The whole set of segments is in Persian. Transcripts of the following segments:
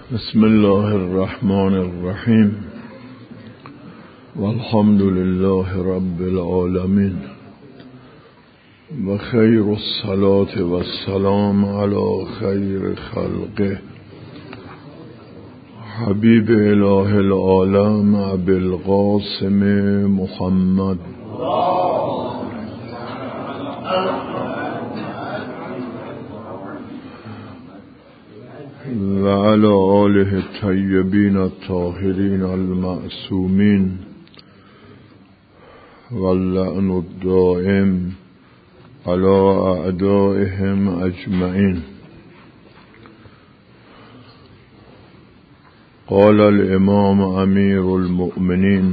بسم الله الرحمن الرحیم والحمد لله رب العالمین و خیر الصلاة و السلام علی خیر خلقه حبیب اله العالم ابی القاسم محمد و علی آله الطیبین الطاهرین المعصومین واللعن الدائم علی اعدائهم اجمعین. قال الامام امیر المؤمنین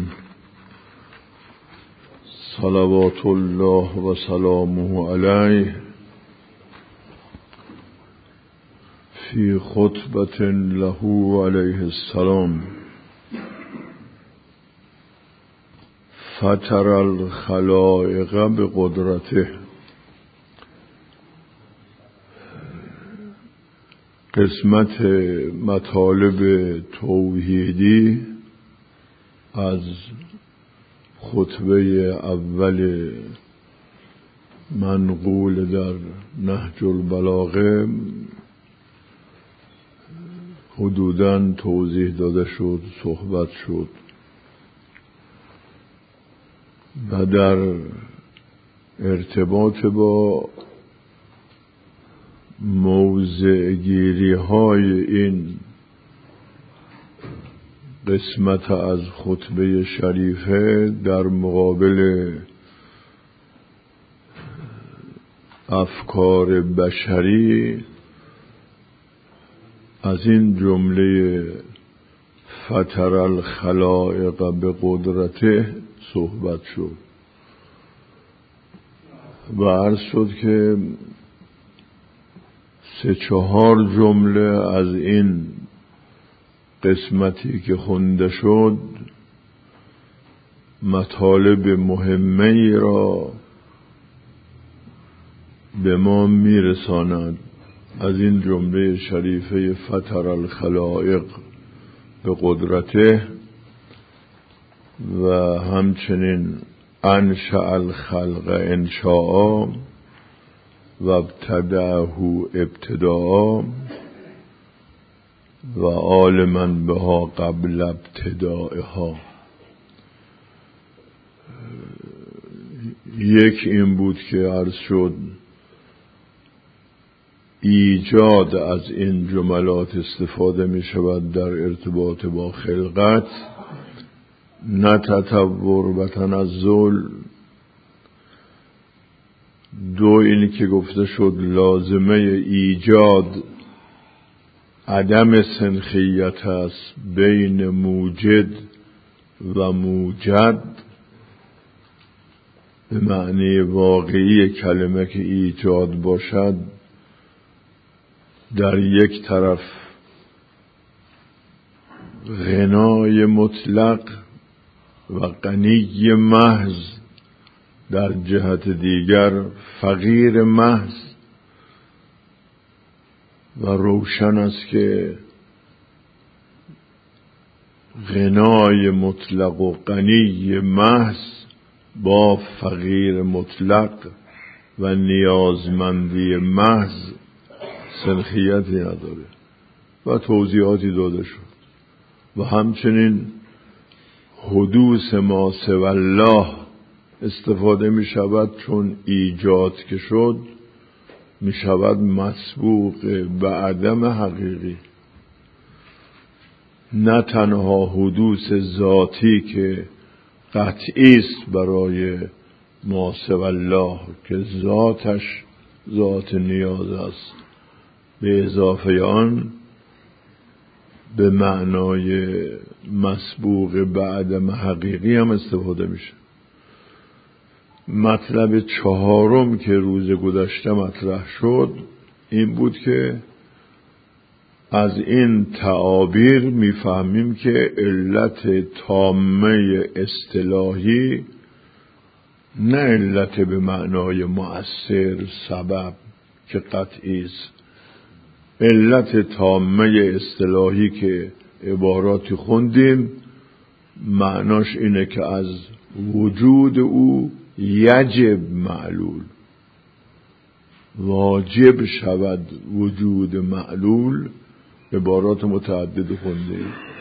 صلوات الله و سلامه علیه فی خطبة له علیه السلام: فطر الخلائق بقدرته. قسمت مطالب توحیدی از خطبه اول منقول در نهج البلاغه حدوداً توضیح داده شد، صحبت شد و در ارتباط با موضع گیری های این قسمت از خطبه شریفه در مقابل افکار بشری از این جمله فطر الخلائق بقدرته صحبت شد و عرض شد که 3-4 جمله از این قسمتی که خونده شد مطالب مهمی را به ما میرساند. از این جمله شریفه فطر الخلائق به قدرته و همچنین انشأ الخلق انشاء و ابتدعه ابتداء و عالما بها قبل ابتدائها. یک این بود که عرض شد ایجاد از این جملات استفاده می شود در ارتباط با خلقت، نه تطور و تنزل. 2 اینی که گفته شد لازمه ایجاد عدم سنخیت است بین موجد و موجد، به معنی واقعی کلمه که ایجاد باشد در یک طرف غنای مطلق و غنی محض، در جهت دیگر فقیر محض، و روشن است که غنای مطلق و غنی محض با فقیر مطلق و نیازمندی محض سنخیتی نداره و توضیحاتی داده شد. و همچنین حدوث ما سوی الله استفاده می شود چون ایجاد که شد می شود مسبوق به عدم حقیقی، نه تنها حدوث ذاتی که قطعی است برای ما سوی الله که ذاتش ذات نیاز است، به اضافه آن به معنای مسبوق به عدم حقیقی هم استفاده میشه. مطلب 4 که روز گذشته مطرح شد این بود که از این تعابیر میفهمیم که علت تامه اصطلاحی نه علت به معنای مؤثر سبب که قطعی است، علت تامه اصطلاحی که عباراتی خوندیم معناش اینه که از وجود او یجب معلول، واجب شود وجود معلول. عبارات متعدد خونده.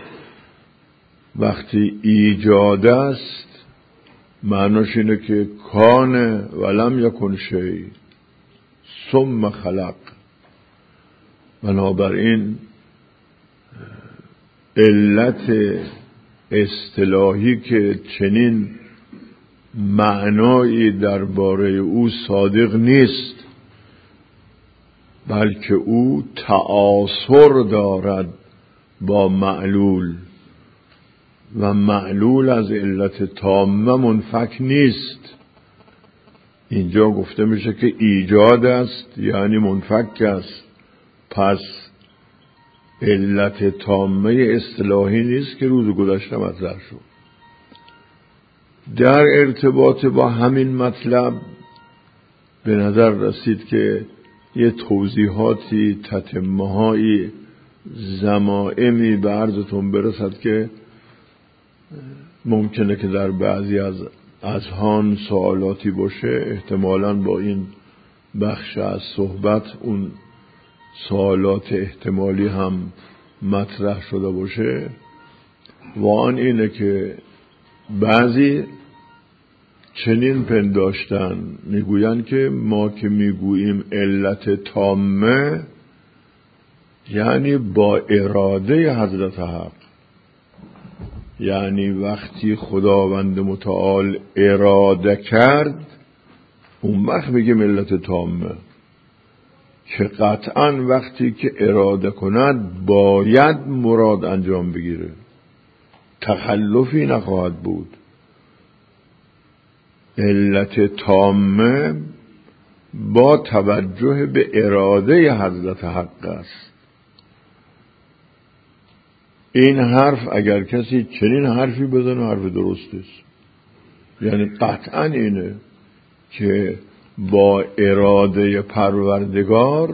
وقتی ایجاد است معناش اینه که کان ولم یکن شیء ثم خلق. بنابراین علت اصطلاحی که چنین معنایی درباره او صادق نیست، بلکه او تعاصر دارد با معلول و معلول از علت تامه منفک نیست. اینجا گفته میشه که ایجاد است یعنی منفک است، پس علت تامه اصطلاحی نیست که روز گذشته مطرح شد. در ارتباط با همین مطلب به نظر رسید که یه توضیحاتی تتمه‌هایی ضمائمی به عرضتون برسد که ممکنه که در بعضی از اذهان سوالاتی باشه. احتمالاً با این بخش از صحبت اون سوالات احتمالی هم مطرح شده باشه. و آن اینه که بعضی چنین پنداشتن، میگوین که ما که میگوییم علت تامه یعنی با اراده حضرت حق، یعنی وقتی خداوند متعال اراده کرد اون وقت میگیم علت تامه، که قطعاً وقتی که اراده کند باید مراد انجام بگیره، تخلفی نخواهد بود. علت تامه با توجه به اراده حضرت حق است. این حرف اگر کسی چنین حرفی بزنه حرف درست است، یعنی قطعاً اینه که با اراده پروردگار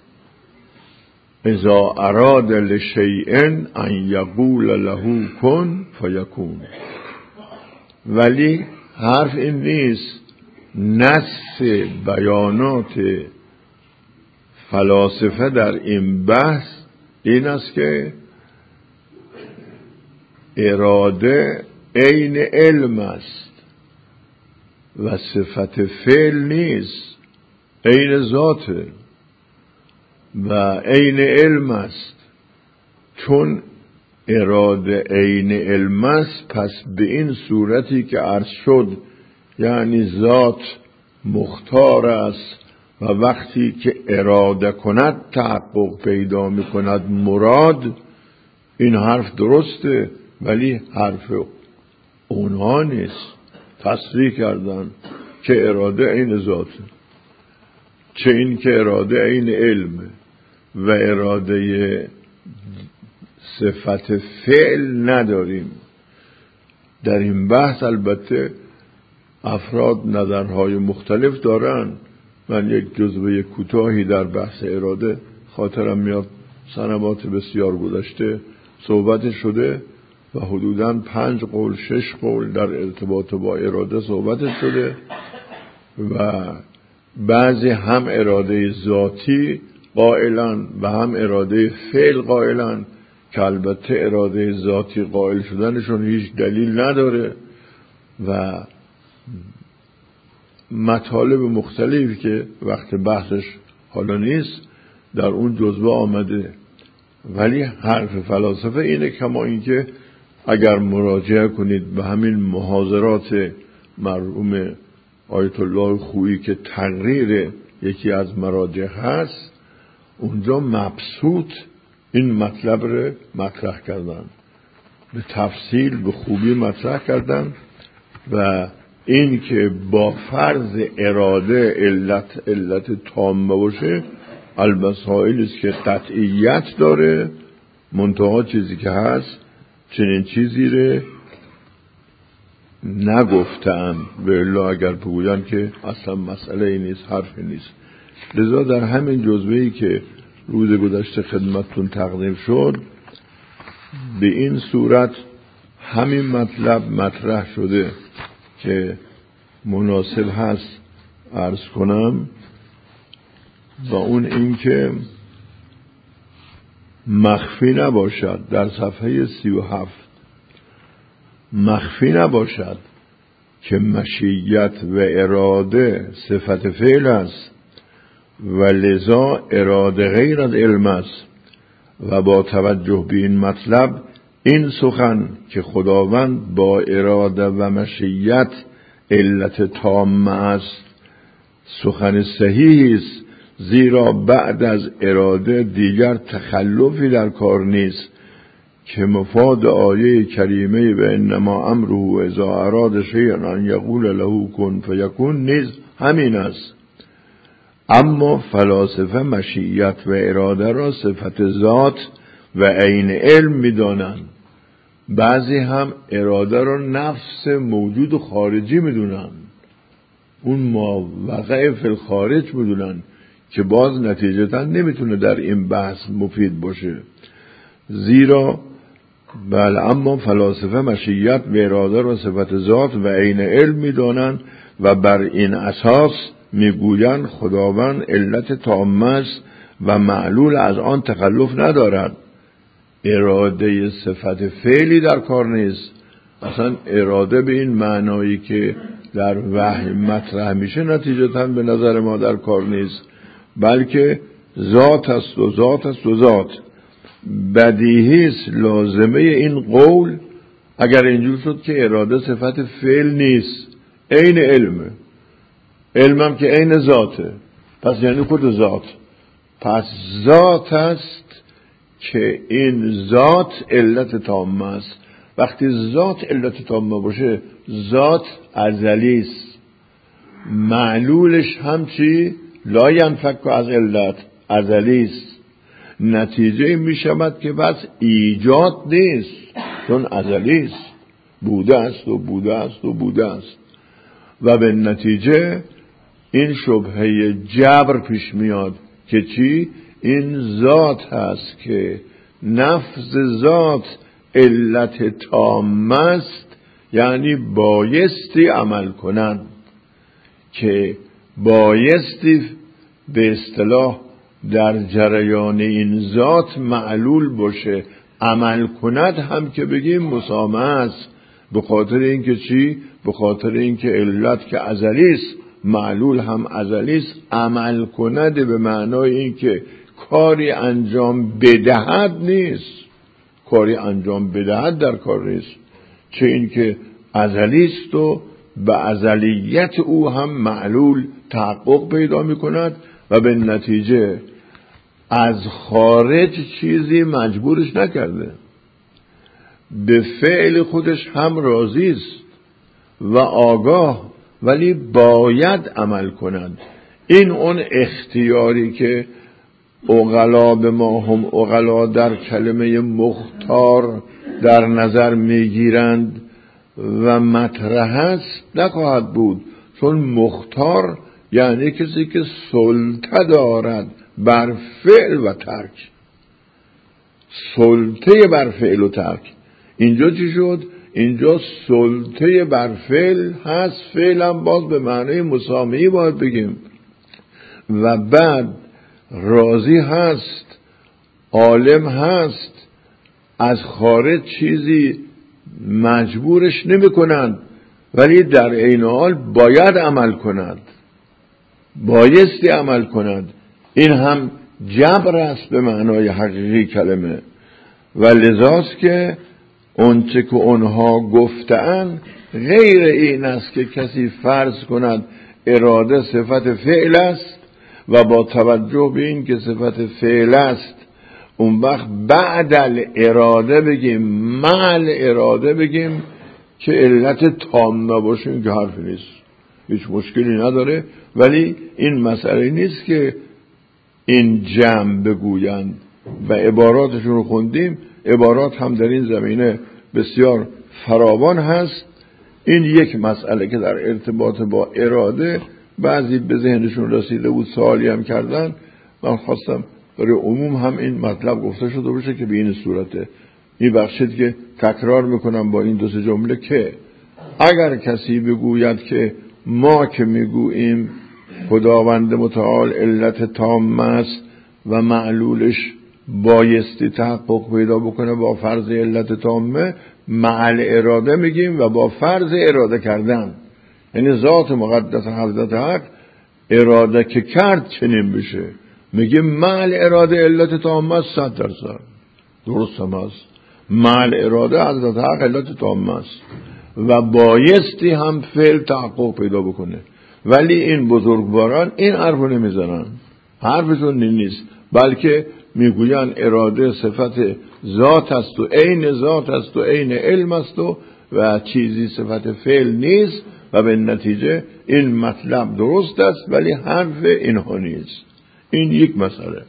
اذا اراد لشیء ان یقول له کن فیکون. ولی حرف این نیست. نص بیانات فلاسفه در این بحث این است که اراده عین علم است و صفت فعل نیست، عین ذاته و عین علم است. چون اراده عین علم است پس به این صورتی که عرض شد، یعنی ذات مختار است و وقتی که اراده کند تحقق پیدا می کند مراد. این حرف درسته ولی حرف اونها نیست. تصریح کردن که اراده عین ذاته، چه این که اراده عین علمه و اراده صفت فعل نداریم. در این بحث البته افراد نظرهای مختلف دارن. من یک جزوه کوتاهی در بحث اراده خاطرم میاد، سنوات بسیار گذشته صحبت شده و حدوداً 5 قول 6 قول در ارتباط با اراده صحبت شده و بعضی هم اراده ذاتی قائلن و هم اراده فعل قائلن، که البته اراده ذاتی قائل شدنشون هیچ دلیل نداره و مطالب مختلفی که وقت بحثش حالا نیست در اون جزوه آمده. ولی حرف فلاسفه اینه، کما اینکه اگر مراجعه کنید به همین محاضرات مرحوم آیت الله خویی که تقریر یکی از مراجع هست، اونجا مبسوط این مطلب رو مطرح کردن، به تفصیل به خوبی مطرح کردن و این که با فرض اراده علت تامه باشه المسائل است که قطعیت داره، منتها چیزی که هست چنین چیزی رو نگفتن. به الا اگر بگوین که اصلا مسئله ای نیست، حرفی نیست. لذا در همین جزوهی که روز گذشته خدمتتون تقدیم شد، به این صورت همین مطلب مطرح شده که مناسب هست عرض کنم، و اون این که مخفی نباشد. در صفحه 37 مخفی نباشد که مشیت و اراده صفت فعل است و لذا اراده غیر از علم است، و با توجه به این مطلب این سخن که خداوند با اراده و مشیت علت تامه است سخن صحیحی است، زیرا بعد از اراده دیگر تخلفی در کار نیست که مفاد آیه کریمه و انما امره اذا اراد شیئا ان یقول له کن فیکون نیز همین است. اما فلاسفه مشیت و اراده را صفت ذات و عین علم می‌دانند. بعضی هم اراده را نفس موجود خارجی می‌دونند، اون ما وقع فی الخارج می‌دونند که باز نتیجتاً نمیتونه در این بحث مفید باشه. زیرا اما فلاسفه مشیت و اراده را صفت ذات و عین علم می‌دانند و بر این اساس میگویند خداوند علت تامه است و معلول از آن تخلف ندارد. اراده صفت فعلی در کار نیست. اصلا اراده به این معنایی که در وحی مطرح میشه نتیجتاً به نظر ما در کار نیست، بلکه ذات است و ذات است و ذات. بدیهی است لازمه این قول اگر اینجور شد که اراده صفت فعل نیست، عین علمه، علمم که عین ذاته، پس یعنی خود ذات. پس ذات است که این ذات علت تامه است. وقتی ذات علت تامه باشه ذات ازلی است، معلولش هم چی؟ لا ینفک از علت، ازلی است. نتیجه می شود که بس ایجاد نیست، چون ازلی است، بوده است و بوده است و بوده است. و به نتیجه این شبهه جبر پیش میاد که چی؟ این ذات هست که نفس ذات علت تام است، یعنی بایستی عمل کنند، که بایستی به اصطلاح در جریان این ذات معلول باشه. عمل کند هم که بگیم مسامحه است، به خاطر اینکه چی؟ به خاطر اینکه علت که ازلی است، معلول هم ازلی است. عمل کند به معنای اینکه کاری انجام بدهد نیست، کاری انجام بدهد در کار نیست، چه اینکه ازلی است و به ازلیت او هم معلول تحقق پیدا می کند و به نتیجه از خارج چیزی مجبورش نکرده، به فعل خودش هم راضی است و آگاه، ولی باید عمل کند. این اون اختیاری که عقلا به ما هم عقلا در کلمه مختار در نظر میگیرند و مطرح است نخواهد بود، چون مختار یعنی کسی که سلطه دارد بر فعل و ترک، سلطه بر فعل و ترک. اینجا چی شد؟ اینجا سلطه بر فعل هست، فعلم باز به معنی مسامحی باید بگیم، و بعد راضی هست، عالم هست، از خارج چیزی مجبورش نمی کنند، ولی در عین حال باید عمل کند، بایستی عمل کند. این هم جبر است به معنای حقیقی کلمه، و لذاست که اونچه که اونها گفتند غیر این است که کسی فرض کند اراده صفت فعل است و با توجه به این که صفت فعل است اون وقت بعد اراده بگیم، مع اراده بگیم که علت تام نباشیم، که حرفی نیست، هیچ مشکلی نداره. ولی این مسئله نیست که این جمع بگویند و عباراتشون رو خوندیم، عبارات هم در این زمینه بسیار فراوان هست. این یک مسئله که در ارتباط با اراده بعضی به ذهنشون رسیده بود، سوالی هم کردن، من خواستم برای عموم هم این مطلب گفته شده باشه که به این صورته. میبخشید که تکرار میکنم با این دو سه جمله که اگر کسی بگوید که ما که میگوییم خداوند متعال علت تامه است و معلولش بایستی تحقق پیدا بکنه با فرض علت تامه، مع اراده میگیم و با فرض اراده کردن، یعنی ذات مقدس حضرت حق اراده که کرد چنین بشه، میگیم مع اراده علت تامه است 100%. درست هم است، مع اراده حضرت حق علت تامه است و بایستی هم فعل تحقق پیدا بکنه. ولی این بزرگواران این حرفو نمیزنن، حرفشون نیست، بلکه میگوین اراده صفت ذات است و عین ذات است و عین علم است و چیزی صفت فعل نیست و به نتیجه این مطلب درست است ولی حرف اینها نیست. این یک مسئله.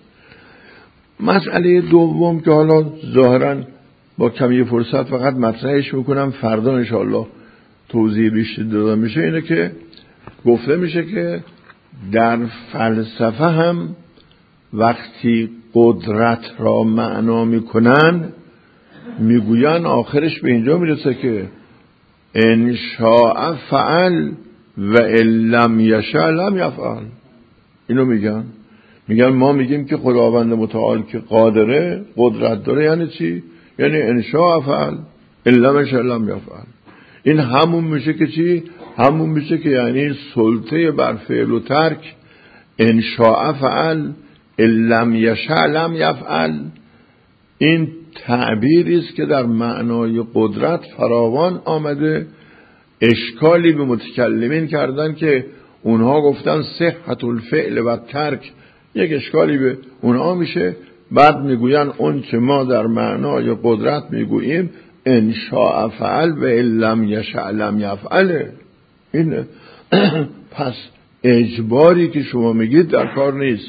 مسئله دوم که حالا ظاهرا با کمی فرصت فقط مطرحش میکنم، فردا انشاءالله توضیح بیشتر داده میشه، اینه که گفته میشه که در فلسفه هم وقتی قدرت را معنا میکنن میگوین آخرش به اینجا میرسه که ان شاء فعل و ان لم یشاء لم یفعل. اینو میگن ما میگیم که خداوند متعال که قادره، قدرت داره، یعنی چی؟ یعنی ان شاء فعل ان لم یشاء لم یفعل. این همون میشه که چی؟ همون میشه که یعنی سلطه بر فعل و ترک، ان شاء فعل ان لم یشاء لم یفعل. این تعبیری است که در معنای قدرت فراوان آمده. اشکالی به متکلمین کردن که اونها گفتن صحت الفعل و ترک، یک اشکالی به اونها میشه. بعد میگوین اون که ما در معنای قدرت میگوییم ان شاء فعل و ان لم یشاء لم یفعل. اینه. پس اجباری که شما میگید در کار نیست،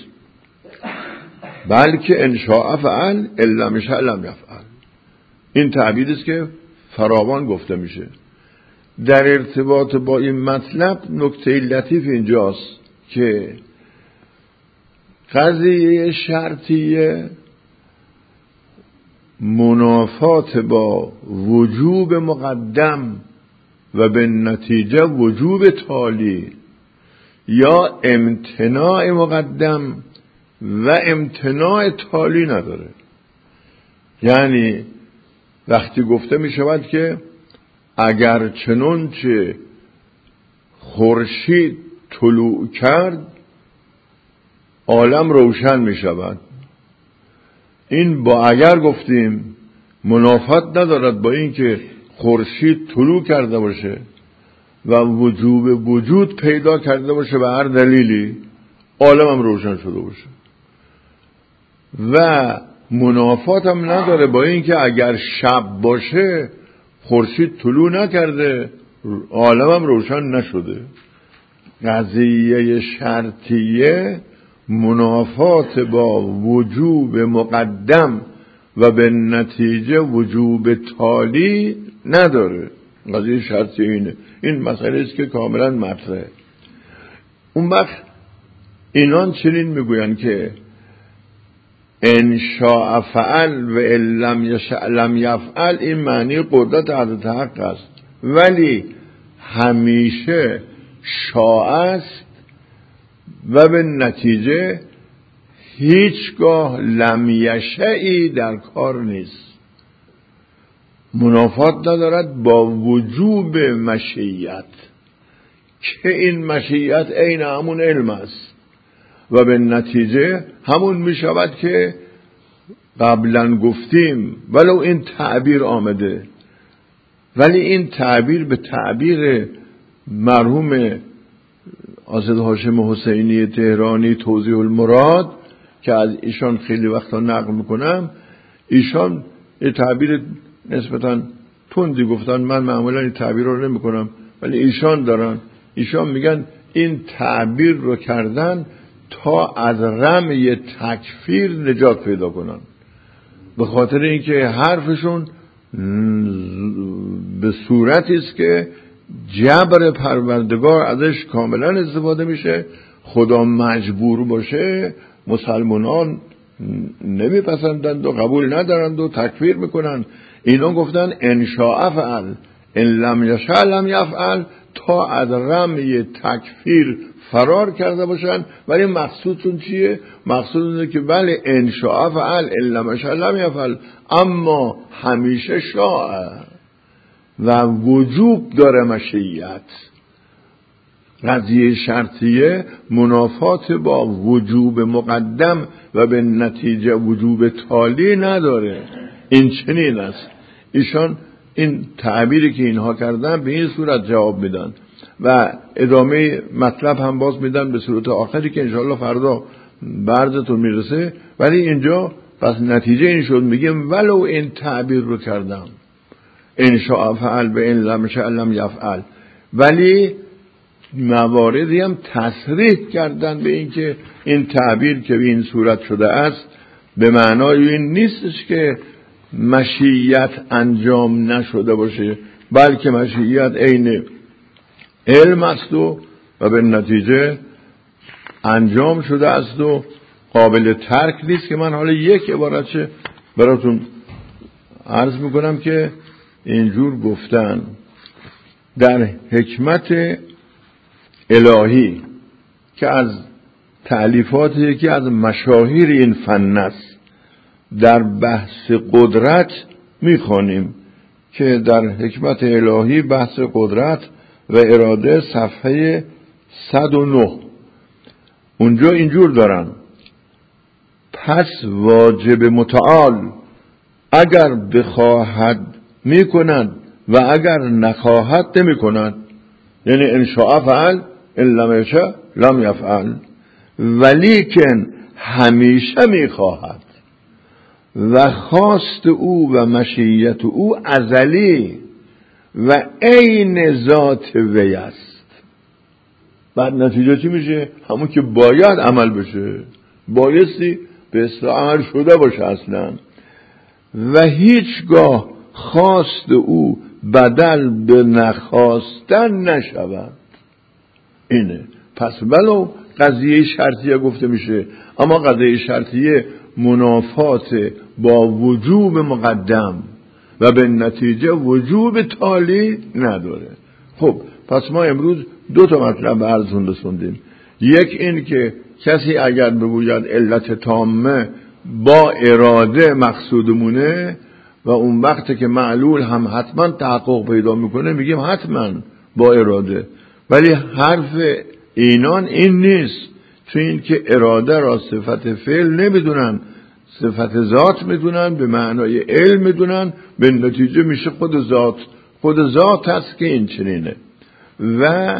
بلکه ان شاء فعل ان لم یشاء لم یفعل. این تعبیری است که فراوان گفته میشه. در ارتباط با این مطلب نکته لطیف اینجاست که قضیه شرطیه منافات با وجوب مقدم و به نتیجه وجوب تالی یا امتناع مقدم و امتناع تالی نداره. یعنی وقتی گفته می شود که اگر چنانچه خورشید طلوع کرد عالم روشن می شود، این با اگر گفتیم منافات ندارد با این که خورشید طلوع کرده باشه و وجوب وجود پیدا کرده باشه به هر دلیلی، عالم هم روشن شده باشه. و منافات هم نداره با این که اگر شب باشه خورشید طلوع نکرده عالم هم روشن نشده. قضیه شرطیه منافات با وجوب مقدم و به نتیجه وجوب تالی نداره. قضیه شرطیه اینه. این مسئله است که کاملا مطرحه. اون وقت اینان چنین میگوین که ان شاء فعل و ان لم یشاء لم یفعل. این معنی قدرت حضرت حق است، ولی همیشه شاء است و به نتیجه هیچگاه لم یشاءی در کار نیست. منافات ندارد با وجوب مشیت که این مشیت عین همون علم است و به نتیجه همون می شود که قبلا گفتیم. ولو این تعبیر آمده، ولی این تعبیر به تعبیر مرحوم حافظ هاشم حسینی تهرانی توضیح المراد که از ایشان خیلی وقتا نقل میکنم، ایشان یه تعبیر نسبتا تندی گفتن. من معمولا این تعبیر رو نمی کنم ولی ایشان دارن. ایشان میگن این تعبیر رو کردن تا از رمی تکفیر نجات پیدا کنن، به خاطر اینکه حرفشون به صورتی است که جبر پروردگار ازش کاملا استفاده میشه. خدا مجبور باشه مسلمانان نمیپسندند و قبول ندارند و تکفیر میکنند. اینا گفتن ان شاء فعل ان لم یشاء لم یفعل، تا از رمی تکفیر فرار کرده باشن. ولی مقصودشون چیه؟ مقصود اینه که بله ان شاء فعل ان لم یشاء لم یفعل، اما همیشه شاء و وجوب داره مشیت. قضیه شرطیه منافات با وجوب مقدم و به نتیجه وجوب تالی نداره. این چنین است. ایشان این تعبیری که اینها کردن به این صورت جواب میدن و ادامه مطلب هم باز میدن به صورت آخری که انشاءالله فردا برزتون میرسه. ولی اینجا پس نتیجه این شد، میگیم ولو این تعبیر رو کردم ان شاء فعل به ان لم یشاء لم یفعل، ولی مواردی هم تصریح کردن به این که این تعبیر که به این صورت شده است به معنای این نیستش که مشیت انجام نشده باشه، بلکه مشیت عین علم است و به نتیجه انجام شده است و قابل ترک نیست. که من حالا یک عبارتش براتون عرض میکنم که اینجور گفتن در حکمت الهی که از تألیفات یکی از مشاهیر این فن است، در بحث قدرت میخوانیم که در حکمت الهی بحث قدرت و اراده صفحه 109 اونجا اینجور دارن: پس واجب متعال اگر بخواهد میکند و اگر نخواهد نمیکند. یعنی ان شاء فعل ان لم یشاء لم یفعل، ولیکن همیشه میخواهد و خواست او و مشیت او ازلی و عین ذات وی است. بعد نتیجه چی میشه؟ همون که باید عمل بشه، بایستی به اصطلاح عمل شده باشه اصلا، و هیچگاه خواست او بدل به نخواستن نشود. اینه. پس ولو قضیه شرطیه گفته میشه، اما قضیه شرطیه منافات با وجوب مقدم و به نتیجه وجوب تالی نداره. خب پس ما امروز دو تا مطلب عرضون رسوندیم. یک این که کسی اگر بگوید علت تامه با اراده مقصودمونه و اون وقت که معلول هم حتما تحقق پیدا میکنه میگیم حتما با اراده، ولی حرف اینان این نیست، چون این که اراده را صفت فعل نمیدونن، صفت ذات میدونن، به معنای علم میدونن، به نتیجه میشه خود ذات هست که این چنینه. و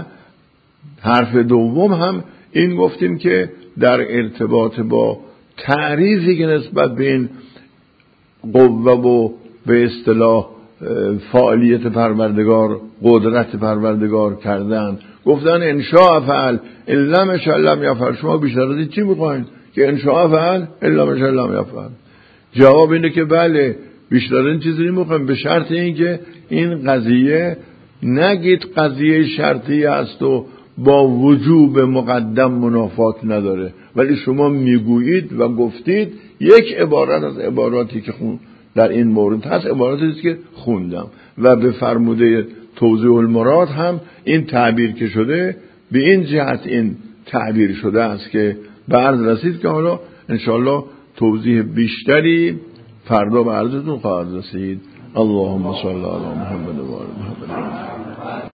حرف دوم هم این گفتیم که در ارتباط با تعریضی که نسبت به این قوه و به اصطلاح فعالیت پروردگار، قدرت پروردگار کردن، گفتن ان شاء فعل ان لم یشاء لم یفعل. شما بیشتر از این چی میخواین؟ که ان شاء فعل ان لم یشاء لم یفعل. جواب اینه که بله بیشتر این چیزی نمیخوایم، به شرط اینکه این قضیه نگید قضیه شرطی است و با وجوب مقدم منافات نداره، ولی شما میگویید و گفتید یک عبارت از عباراتی که در این مورد هست عباراتی است که خوندم و به فرموده توضیح المراد هم این تعبیر که شده به این جهت این تعبیر شده است که به عرض رسید که حالا انشاءالله توضیح بیشتری فردا به عرضتون خواهد رسید. اللهم صل علی محمد و آل محمد.